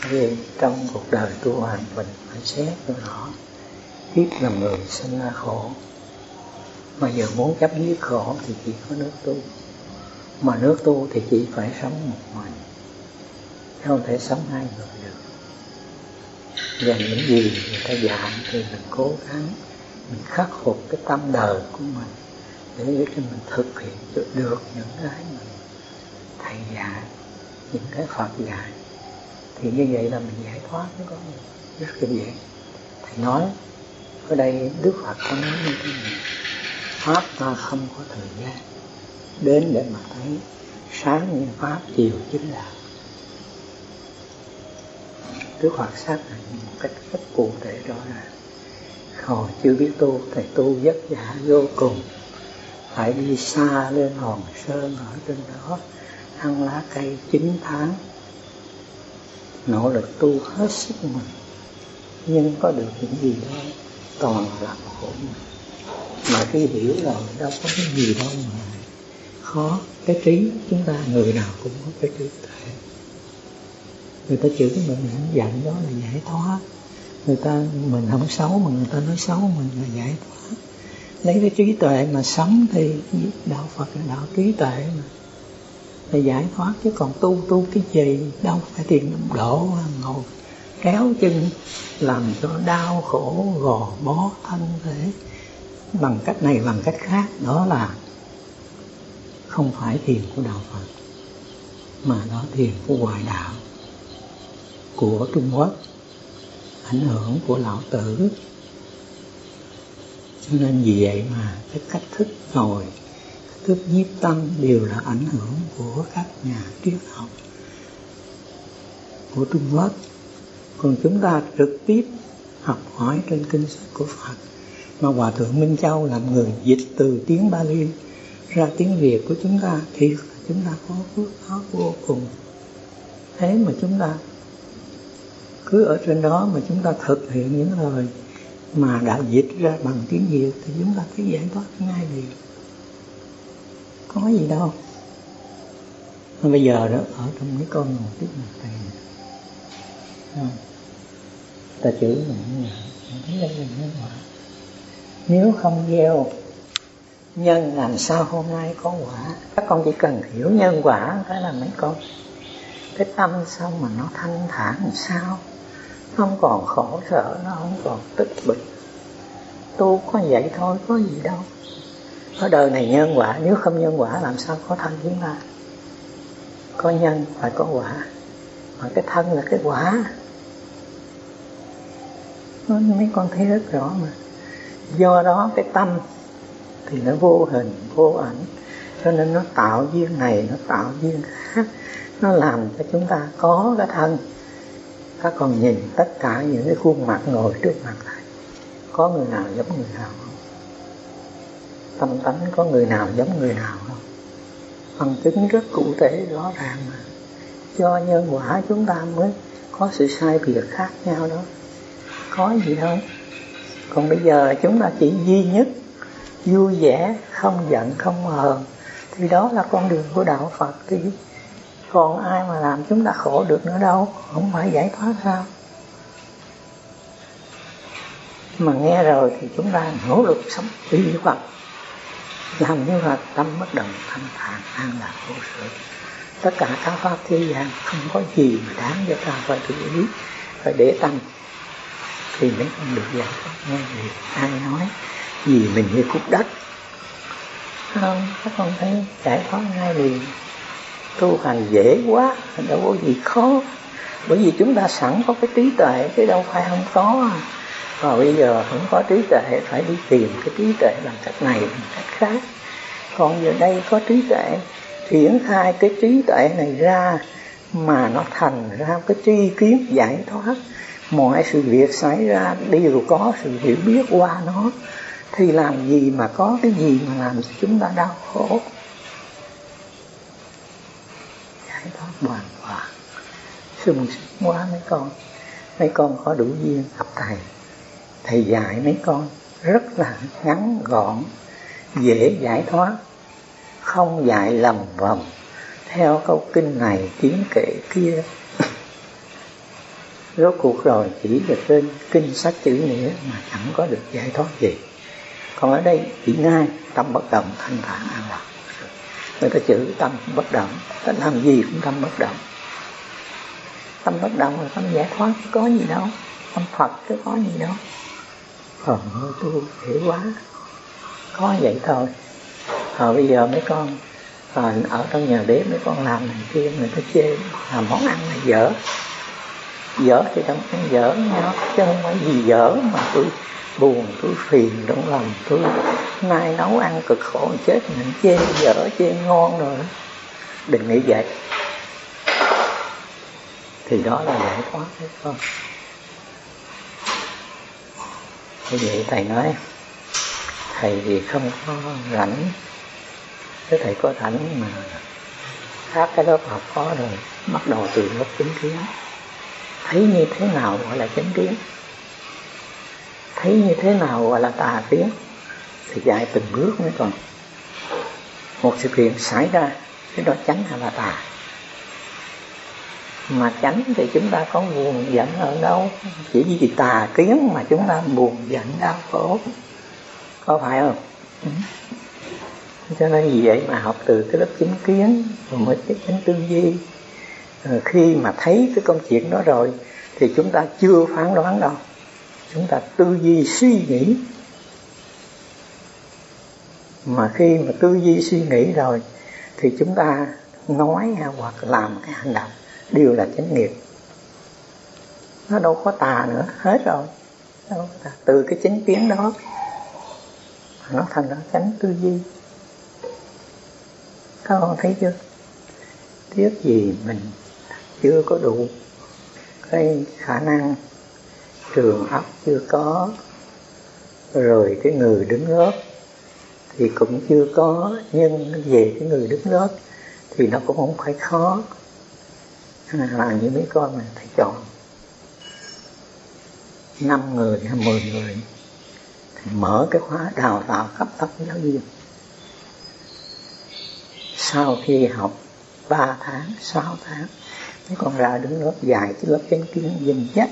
Vì trong cuộc đời tu hành mình phải xét cho rõ, kiếp làm người sinh ra khổ, mà giờ muốn chấm dứt khổ thì chỉ có nước tu. Mà nước tu thì chỉ phải sống một mình, không thể sống hai người được. Và những gì người ta dạy thì mình cố gắng, mình khắc phục cái tâm đời của mình để cho mình thực hiện được những cái mình thầy dạy, những cái Phật dạy. Thì như vậy là mình giải thoát nó có rất là dễ. Thầy nói ở đây Đức Phật có nói như thế này: pháp ta không có thời gian đến để mà thấy, sáng như pháp, chiều chính là. Đức Phật xác định một cách rất cụ thể rõ ràng. Hồi chưa biết tu, thầy tu vất vả vô cùng, phải đi xa lên Hòn Sơn, ở trên đó ăn lá cây 9 tháng, nỗ lực tu hết sức mình, nhưng có được những gì đó toàn là khổ mình. Mà khi hiểu rồi đâu có cái gì đâu mà khó. Cái trí chúng ta người nào cũng có cái trí tuệ. Người ta chửi mình giận đó là giải thoát. Mình không xấu mà người ta nói xấu mình là giải thoát. Lấy cái trí tuệ mà sống thì đạo Phật là đạo trí tuệ mà, là giải thoát. Chứ còn tu cái gì đâu phải tiền đổ ngồi kéo chân làm cho đau khổ gò bó thân thể bằng cách này bằng cách khác. Đó là không phải thiền của đạo Phật, mà đó thiền của ngoại đạo, của Trung Quốc, ảnh hưởng của Lão Tử. Cho nên vì vậy mà cái cách thức ngồi, cách thức nhiếp tâm đều là ảnh hưởng của các nhà triết học của Trung Quốc. Còn chúng ta trực tiếp học hỏi trên kinh sách của Phật. Mà Hòa Thượng Minh Châu làm người dịch từ tiếng Bali ra tiếng Việt của chúng ta thì chúng ta có phước báo vô cùng. Thế mà chúng ta cứ ở trên đó mà chúng ta thực hiện những lời mà đã dịch ra bằng tiếng Việt thì chúng ta thấy giải thoát ngay liền. Có gì đâu. Mà bây giờ đó ở trong mấy con một tiếp mặt thầy, ta chửi mình thấy đây là nhân quả. Nếu không gieo nhân làm sao hôm nay có quả. Các con chỉ cần hiểu nhân quả cái là mấy con, cái tâm sao mà nó thanh thản làm sao, nó không còn khổ sở, nó không còn tích bịch. Tu có vậy thôi, có gì đâu. Ở đời này nhân quả, nếu không nhân quả làm sao có thân chúng ta. Có nhân phải có quả, mà cái thân là cái quả. Mấy con thấy rất rõ mà. Do đó cái tâm thì nó vô hình, vô ảnh, cho nên nó tạo duyên này, nó tạo duyên khác, nó làm cho chúng ta có cái thân. Các con nhìn tất cả những cái khuôn mặt ngồi trước mặt thầy, có người nào giống người nào không? Tâm tánh có người nào giống người nào không? Bằng chứng rất cụ thể rõ ràng mà. Do nhân quả chúng ta mới có sự sai biệt khác nhau đó. Có gì đâu. Còn bây giờ chúng ta chỉ duy nhất vui vẻ, không giận, không hờn, thì đó là con đường của đạo Phật. Thì còn ai mà làm chúng ta khổ được nữa đâu. Không phải giải thoát sao? Mà nghe rồi thì chúng ta nỗ lực sống y Phật, làm như là tâm bất động, thanh thản, an lạc vô sự. Tất cả các pháp thế gian không có gì mà đáng cho ta phải chú ý, phải để tâm, thì mới không được giải thoát ngay liền. Ai nói gì mình như cục đất không? Các con thấy giải thoát ngay liền. Tu hành dễ quá, đâu có gì khó. Bởi vì chúng ta sẵn có cái trí tuệ, chứ đâu phải không có. Và bây giờ không có trí tuệ, phải đi tìm cái trí tuệ bằng cách này, bằng cách khác. Còn giờ đây có trí tuệ, triển khai cái trí tuệ này ra, mà nó thành ra cái tri kiến giải thoát. Mọi sự việc xảy ra đều có sự hiểu biết qua nó, thì làm gì mà có cái gì mà làm cho chúng ta đau khổ. Giải thoát hoàn toàn. Sung sướng quá mấy con. Mấy con có đủ duyên gặp thầy. Thầy dạy mấy con rất là ngắn gọn, dễ giải thoát, không dạy lầm vòng theo câu kinh này tiếng kệ kia. Rốt cuộc rồi chỉ là trên kinh sách chữ nghĩa mà chẳng có được giải thoát gì. Còn ở đây chỉ ngay tâm bất động thanh thản an lạc. Người ta chữ tâm bất động, ta làm gì cũng tâm bất động. Tâm bất động là tâm giải thoát, có gì đâu. Tâm Phật chứ có gì đâu. Ôi tôi hiểu quá. Có vậy thôi. Bây giờ mấy con ở trong nhà bếp mấy con làm này kia, người ta chê làm món ăn này dở. Dở thì không phải dở nhau, chứ không phải gì dở mà tôi buồn, tôi phiền trong lòng. Tôi nay nấu ăn cực khổ chết, mình chê dở, chê ngon rồi. Đừng nghĩ vậy. Thì đó là giải thoát đấy không? Thế vậy thầy nói, thầy thì không có rảnh. Thế thầy có rảnh mà khác cái lớp học có rồi, bắt đầu từ lớp chánh kiến. Thấy như thế nào gọi là chánh kiến, thấy như thế nào gọi là tà kiến, thì dạy từng bước mới còn. Một sự kiện xảy ra, cái đó chánh hay là tà? Mà chánh thì chúng ta có buồn giận ở đâu? Chỉ vì tà kiến mà chúng ta buồn giận đau khổ, có phải không? Cho nên vì vậy mà học từ cái lớp chánh kiến rồi mới cái chánh tư duy. Khi mà thấy cái công chuyện đó rồi thì chúng ta chưa phán đoán đâu, chúng ta tư duy suy nghĩ. Mà khi mà tư duy suy nghĩ rồi thì chúng ta nói hoặc làm cái hành động đều là chánh nghiệp. Nó đâu có tà nữa, hết rồi. Từ cái chánh kiến đó nó thành ra chánh tư duy. Các con thấy chưa? Tiếc gì mình chưa có đủ cái khả năng, trường óc chưa có, rồi cái người đứng lớp thì cũng chưa có. Nhưng về cái người đứng lớp thì nó cũng không phải khó. Là như mấy con này thầy chọn 5 người hay 10 người thì mở cái khóa đào tạo cấp tốc giáo viên. Sau khi học 3 tháng, 6 tháng, mấy con ra đứng lớp dài cái lớp chánh kiến dần dắt.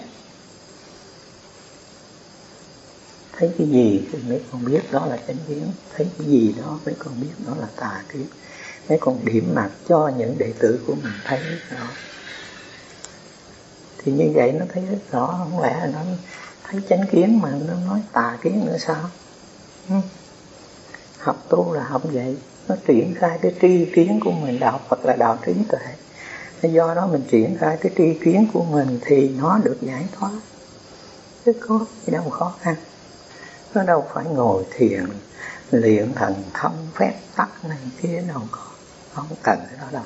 Thấy cái gì thì mấy con biết đó là chánh kiến, thấy cái gì đó mấy con biết đó là tà kiến. Mấy con điểm mặt cho những đệ tử của mình thấy rõ. Thì như vậy nó thấy rất rõ, không lẽ nó thấy chánh kiến mà nó nói tà kiến nữa sao? Học tu là học vậy, nó triển khai cái tri kiến của mình. Đạo Phật là đạo trí tuệ, do đó mình triển khai cái tri kiến của mình thì nó được giải thoát, chứ có gì đâu khó khăn. Nó đâu phải ngồi thiền luyện thần thông phép tắc này kia đâu có, không cần cái đó đâu.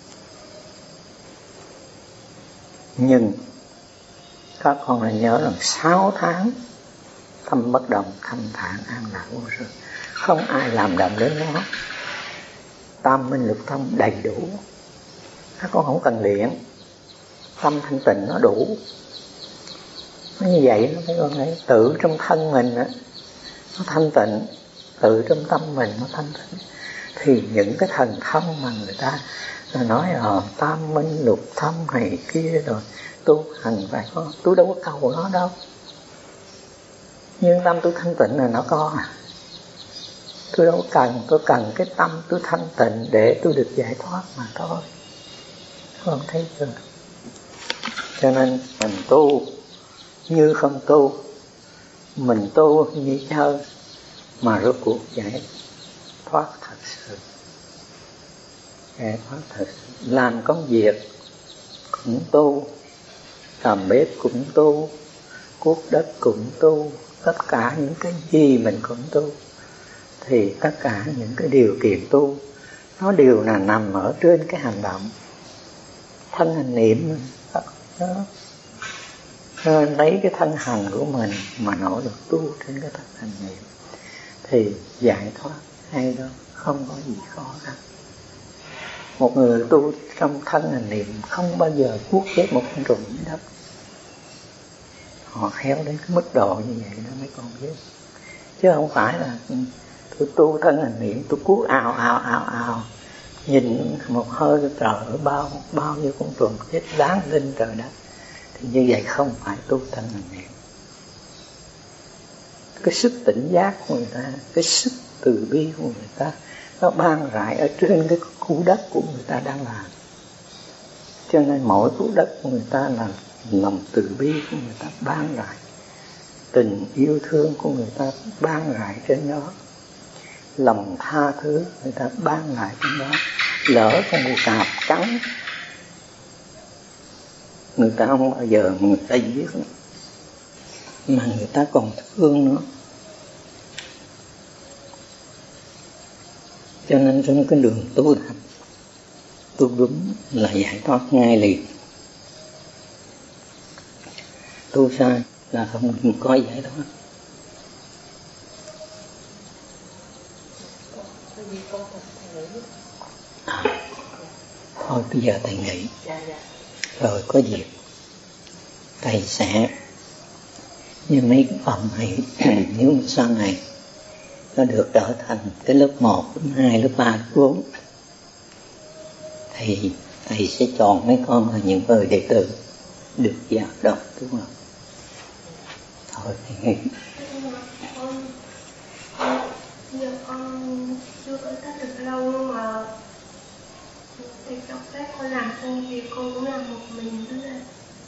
Nhưng các con là nhớ rằng 6 tháng tâm bất động thanh thản an lạc vô sự, không ai làm động đến nó. Tam minh lục thông đầy đủ, các con không cần luyện, tâm thanh tịnh nó đủ. Nó như vậy nó phải con thấy tự trong thân mình đó, nó thanh tịnh, tự trong tâm mình nó thanh tịnh, thì những cái thần thông mà người ta nói tam minh lục thông này kia rồi tu hành phải có, tôi đâu có cầu nó đâu. Nhưng tâm tôi thanh tịnh là nó có à. Tôi đâu cần, tôi cần cái tâm tôi thanh tịnh để tôi được giải thoát mà thôi. Không thấy chưa? Cho nên mình tu như không tu, mình tu như chơi, mà rốt cuộc giải thoát thật sự. Giải thoát thật sự. Làm công việc cũng tu, làm bếp cũng tu, cuốc đất cũng tu, tất cả những cái gì mình cũng tu. Thì tất cả những cái điều kiện tu nó đều là nằm ở trên cái hành động thân hành niệm đó. Nên lấy cái thân hành của mình mà nỗ lực tu trên cái thân hành niệm thì giải thoát hay đó, không có gì khó khăn. Một người tu trong thân hành niệm không bao giờ cuốc chết một con trùng dưới đất. Họ khéo đến cái mức độ như vậy đó mấy con biết. Chứ không phải là tôi tu thân hành niệm, tôi cuốc ào, nhìn một hơi trời bao nhiêu con trùng chết đáng lên trời đất. thì như vậy không phải tu thanh hành niệm. Cái sức tỉnh giác của người ta, cái sức từ bi của người ta, nó ban rải ở trên cái khu đất của người ta đang làm. Cho nên mỗi khu đất của người ta là lòng từ bi của người ta ban rải, tình yêu thương của người ta ban rải trên đó, lòng tha thứ người ta ban rải trên đó. Lỡ con bồ cạp cắn, người ta không bao giờ người ta giết, mà người ta còn thương nữa. Cho nên trong cái đường tu tập, tu đúng là giải thoát ngay liền. Tu sai là không có giải thoát. Thôi bây giờ thầy nghỉ, rồi có việc thầy sẽ như mấy cái phần này nếu mà sau này nó được trở thành cái lớp 1, lớp 2, lớp 3, lớp 4 thì thầy sẽ chọn mấy con là những người đệ tử được vào đó, đúng không? Thôi thầy nghỉ. Giờ con chưa có tác được lâu, nhưng mà thầy cho phép con làm công việc con cũng làm một mình nữa này.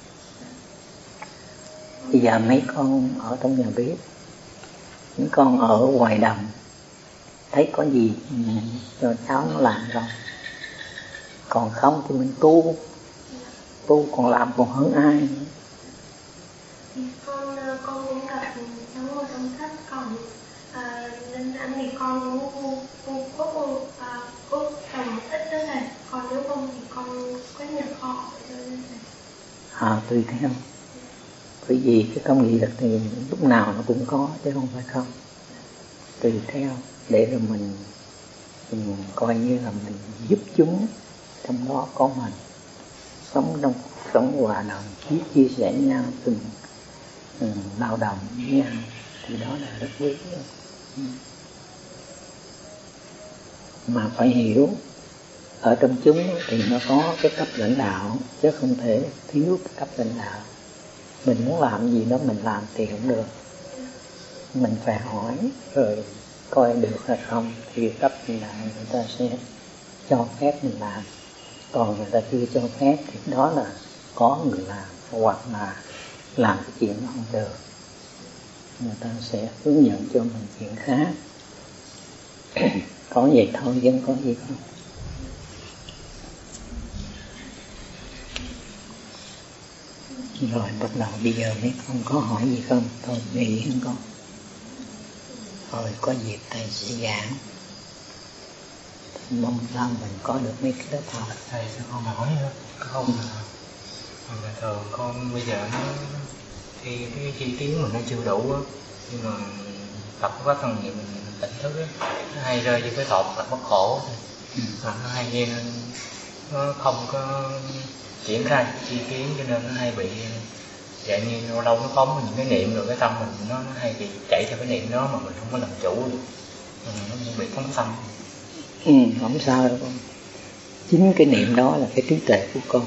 Bây giờ mấy con ở trong nhà bếp, mấy con ở ngoài đồng, thấy có gì cho cháu nó làm rồi. Còn không thì mình tu còn làm còn hơn ai. Thì con cũng gặp cháu ở trong sách, còn nên ăn thì con cũng cốt trồng ít đó này. Còn nếu không thì con có nhập họ cho nên này. Tùy theo. Bởi vì cái công việc thì lúc nào nó cũng có chứ không phải không. Tùy theo để rồi mình coi như là mình giúp chúng, trong đó có mình sống trong cuộc sống hòa đồng, chia sẻ nhau, từng lao động với nhau, thì đó là rất quý. Mà phải hiểu ở trong chúng thì nó có cái cấp lãnh đạo, chứ không thể thiếu cái cấp lãnh đạo. Mình muốn làm gì đó mình làm thì không được, mình phải hỏi rồi coi được hay không thì cấp lãnh đạo người ta sẽ cho phép mình làm. Còn người ta chưa cho phép thì đó là có người làm, hoặc là làm cái chuyện nó không được, người ta sẽ hướng dẫn cho mình chuyện khác. Có vậy thôi chứ không có gì không. Rồi bắt đầu bây giờ mấy con có hỏi gì không? Thôi nghỉ không con. Rồi có dịp thầy sẽ giảng. Mong sao mình có được mấy cái lớp học. Thầy sẽ không hỏi nữa. Không là thường con bây giờ nó thì cái chi kiến mình nó chưa đủ á, nhưng mà tập quá thân nghiệp mình tỉnh thức á, nó hay rơi vô cái tột là bất khổ, mà nó hay nó không có triển khai chi kiến, cho nên nó hay bị dạng như lâu lâu nó phóng những cái niệm, rồi cái tâm mình nó hay bị chạy theo cái niệm đó mà mình không có làm chủ được, nó bị phóng tâm. Không sao đâu con. Chính cái niệm đó là cái trí tuệ của con.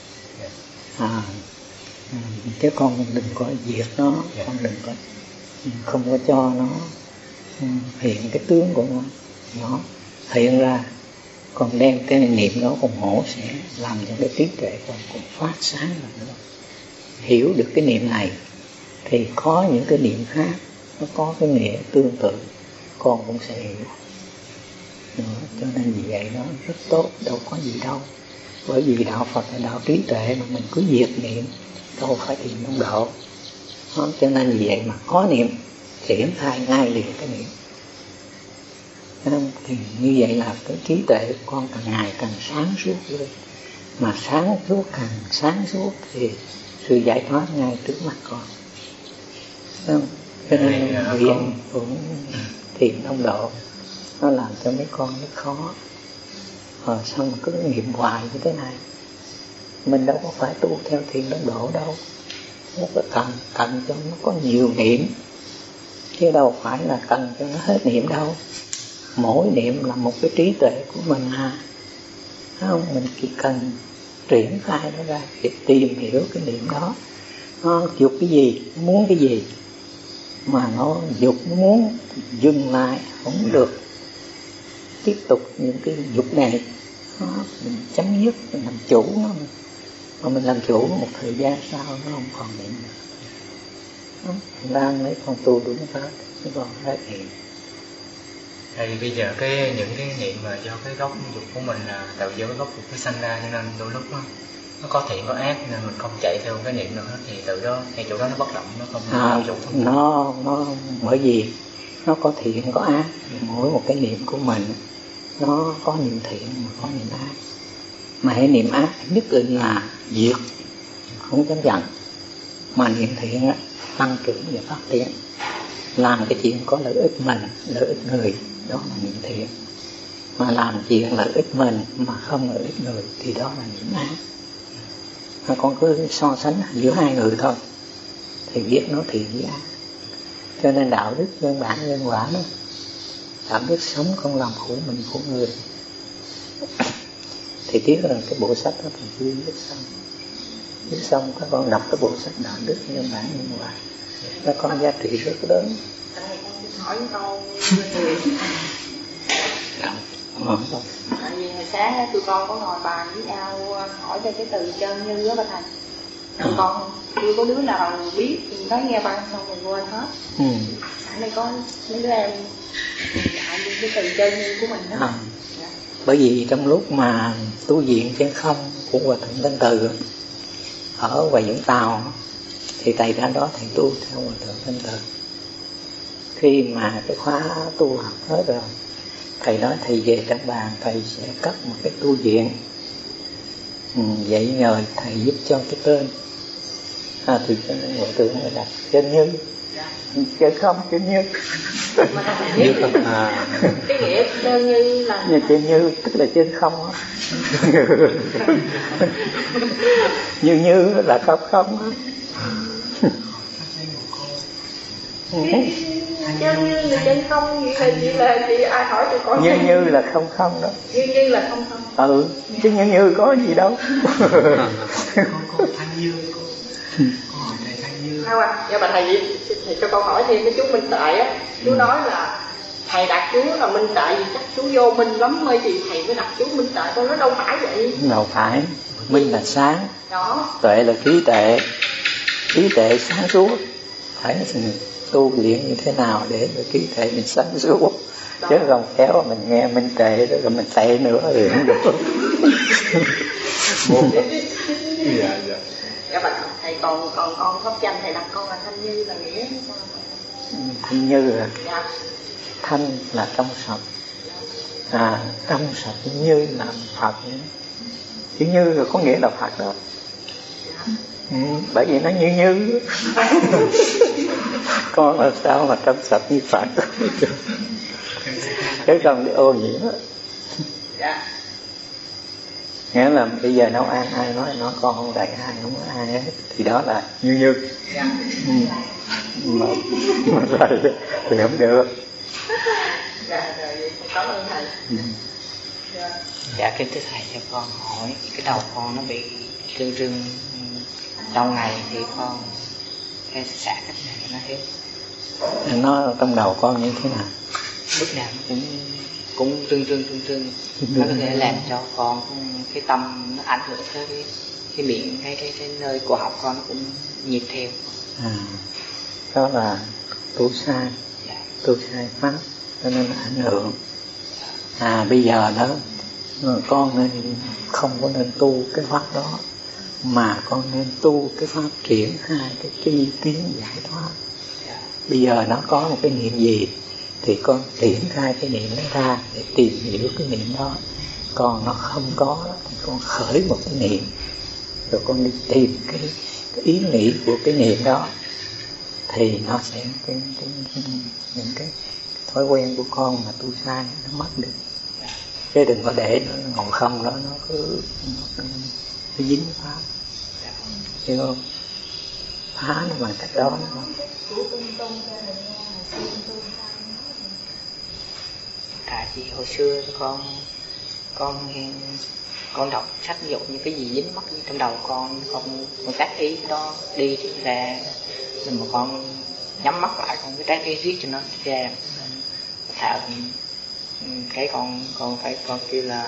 Chứ con đừng có diệt nó, con đừng có không có cho nó hiện cái tướng của nó hiện ra. Con đem cái niệm đó con hổ sẽ làm cho cái trí tuệ con cũng phát sáng ra nữa. Hiểu được cái niệm này thì có những cái niệm khác nó có cái nghĩa tương tự con cũng sẽ hiểu nữa. Cho nên vì vậy nó rất tốt, đâu có gì đâu. Bởi vì đạo Phật là đạo trí tuệ, mà mình cứ diệt niệm đâu phải tìm không độ. Cho nên vì vậy mà có niệm triển khai ngay liền cái niệm. Thì như vậy là cái trí tuệ của con càng ngày càng sáng suốt lên. Mà sáng suốt càng sáng suốt thì sự giải thoát ngay trước mắt con. Cho nên nguyện cũng thiền đông độ nó làm cho mấy con nó khó. Xong mà cứ niệm hoài như thế này. Mình đâu có phải tu theo thiền đông độ đâu. Nó có cần cho nó có nhiều niệm, chứ đâu phải là cần cho nó hết niệm đâu. Mỗi niệm là một cái trí tuệ của mình không? Mình chỉ cần triển khai nó ra để tìm hiểu cái niệm đó. Nó dục cái gì, nó muốn cái gì, mà nó dục nó muốn dừng lại không được tiếp tục những cái dục này. Mình chấm dứt, mình làm chủ nó, mà mình làm chủ một thời gian sau nó không còn niệm nữa. Đang lấy con tu đúng pháp, nó còn hết niệm. Thì bây giờ những cái niệm mà do cái gốc dục của mình là tạo do cái gốc dục nó sanh ra, cho nên đôi lúc nó có thiện có ác, nên mình không chạy theo cái niệm nào hết, thì từ đó ngay chỗ đó nó bất động, nó không dục. Nó bởi vì nó có thiện có ác, mỗi một cái niệm của mình nó có niệm thiện mà có niệm ác. Mà hãy niệm ác nhất định là diệt, không chấp nhận. Mà niệm thiện á, tăng trưởng và phát triển, làm cái chuyện có lợi ích mình, lợi ích người, đó là niệm thiện. Mà làm chuyện lợi ích mình mà không lợi ích người thì đó là niệm ác. Mà con cứ so sánh giữa hai người thôi thì biết nó thiện với ác. Cho nên đạo đức nhân bản nhân quả đó, đạo đức sống không làm khổ mình khổ người. Thì tiếc rằng cái bộ sách đó thì chưa viết xong. Viết xong các con đọc cái bộ sách đạo đức nhân bản nhân quả, nó có giá trị rất lớn. Hỏi câu tại vì hồi sáng tụi con có ngồi bàn với nhau hỏi về cái từ chân như đó bà thầy. Tụi con chưa có đứa nào biết, nói nghe băng xong rồi quên hết. Sáng nay có mấy đứa em dạy cái từ chân như của mình đó. Bởi vì trong lúc mà tu viện trên không của Hòa Thượng Thanh Từ ở Hoài Vũng Tàu, thì thầy ra đó thầy tu theo Hòa Thượng Thanh Từ. Khi mà cái khóa tu học hết rồi, thầy nói thầy về Trảng Bàng, thầy sẽ cấp một cái tu viện. Vậy nhờ thầy giúp cho cái tên thì Hòa Thượng đã đặt chân Như, chân không, chân Như. Như không. Cái nghĩa chân Như là chân Như tức là chân không á. Như là không không á. Chân Như là chân không, vậy là chị ai hỏi tụi con Như là không không đó. Như là không không. Chứ Như có gì đâu. Con Thanh Như, con hỏi thầy Thanh Như. Sao à? Dạ bà thầy cho con hỏi thêm cái chú Minh Tại á, chú nói là thầy đặt chú là Minh Tại vì chắc chú vô minh lắm mới gì thầy mới đặt chú Minh Tại, con nói đâu phải vậy. Đâu phải, minh là sáng đó, tuệ là trí tuệ, trí tuệ sáng suốt. Phải tu luyện như thế nào để trí tuệ mình sáng suốt, chứ không kéo mình nghe minh tuệ rồi mình tệ nữa thì không được. Dạ bà thầy còn con pháp danh thầy đặt con là Thanh Như là nghĩa sao? Thanh Như là dạ. Thanh là trong sạch, trong sạch như là Phật. Chữ Như là có nghĩa là Phật đó. Bởi vì nó như con là sao mà trong sạch như Phật. Chứ không để ô nhiễm. Dạ. Nghĩa là bây giờ nấu ăn ai nói con không đẩy ai, không có ai hết, thì đó là như. Dạ. Mà rồi thì không được. Dạ rồi, cảm ơn thầy. Dạ kính thưa thầy, cho con hỏi cái đầu con nó bị rưng rưng lâu ngày thì con cái xả cách này nó hết. Nó trong đầu con như thế nào? Lúc nào nó cũng rưng nó có thể làm cho con cái tâm nó ảnh hưởng tới cái miệng cái nơi cổ họng con nó cũng nhịp theo. Đó là tu sai, tu sai pháp cho nên nó ảnh hưởng. Bây giờ đó con nên không có nên tu cái pháp đó, mà con nên tu cái pháp triển khai cái tri kiến giải thoát. Bây giờ nó có một cái niệm gì thì con triển khai cái niệm đó ra để tìm hiểu cái niệm đó. Còn nó không có thì con khởi một cái niệm, rồi con đi tìm cái ý nghĩ của cái niệm đó, thì nó sẽ những cái thói quen của con mà tu sai nó mất đi. Chứ đừng có để nó ngồi không đó, nó cứ nó dính pháp, hiểu không? Phá nó bằng cách đó. Tại vì hồi xưa con con đọc sách ví dụ như cái gì dính mắc trong đầu con tác ý đó đi ra, nhưng mà con nhắm mắt lại con cái tác ý viết cho nó ra. Thạo cái con phải con kêu là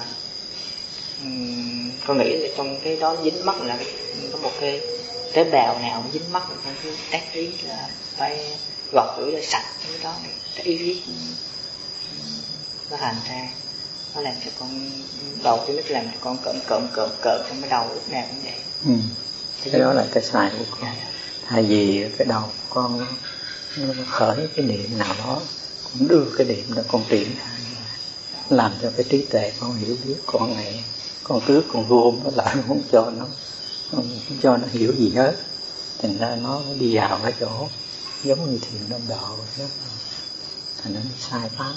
con nghĩ là trong cái đó dính mắc là có một cái tế bào nào dính mắc, con cứ tác ý là phải gọt rửa cho sạch cái đó, cái ý viết nó thành ra, nó làm cho con đầu cái nước, làm cho con cộm trong cái đầu lúc nào cũng vậy. Cái đó là cái sai của con. Thay vì cái đầu con nó khởi cái niệm nào đó, con đưa cái niệm đó con triển khai, làm cho cái trí tuệ con hiểu biết. Con này con tước con gom nó lại, không cho nó hiểu gì hết, thành ra nó đi vào cái chỗ giống như thiền đông độ đó, thành ra nó sai pháp.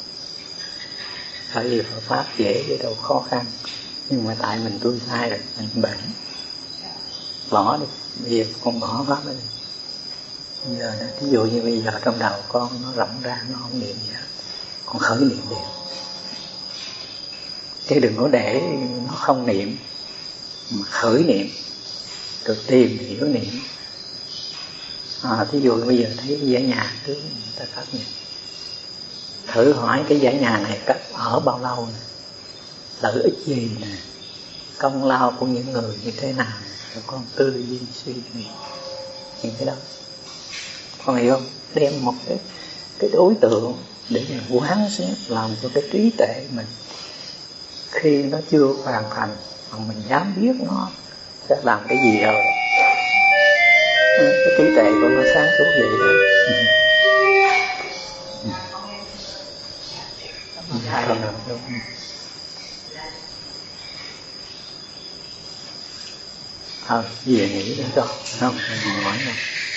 Bởi vì pháp dễ chứ đâu khó khăn, nhưng mà tại mình tu sai rồi mình bệnh, bỏ đi. Bây giờ con bỏ pháp đi. Bây giờ ví dụ như bây giờ trong đầu con nó rộng ra, nó không niệm gì hết, con khởi niệm đều, chứ đừng có để nó không niệm mà khởi niệm rồi tìm hiểu niệm. Thí dụ bây giờ thấy cái dãy nhà trước người ta cất niệm, thử hỏi cái dãy nhà này cất ở bao lâu nè, lợi ích gì nè, công lao của những người như thế nào, rồi con tư duy suy nghĩ những cái đó. Con hiểu không? Đem một cái đối tượng để mình quán xét, làm cho cái trí tuệ mình khi nó chưa hoàn thành mà mình dám biết nó sẽ làm cái gì rồi, cái trí tuệ của nó sáng suốt vậy đó. Về nghĩ đến đó không, mình hỏi đâu.